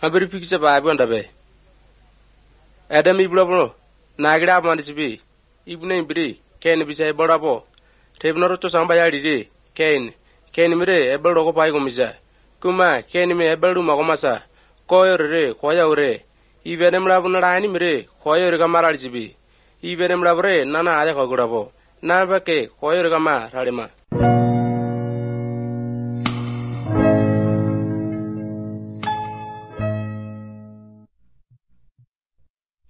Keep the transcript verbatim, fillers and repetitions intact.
Ambiri pikisa ba abonda be. Adam iblobo nagira mandisibi. Ibne imbiri ken bisa eborabo. Tebnoro to samba yari ken ken mire ebelo ko pai komisa. Kuma ken me ebelu magomasa. Koyore koyore. Ivenem labunara ni mire koyore kamaralisibi. Ivenem labre nana ade kogurabo. Nabake koyore kama ralima.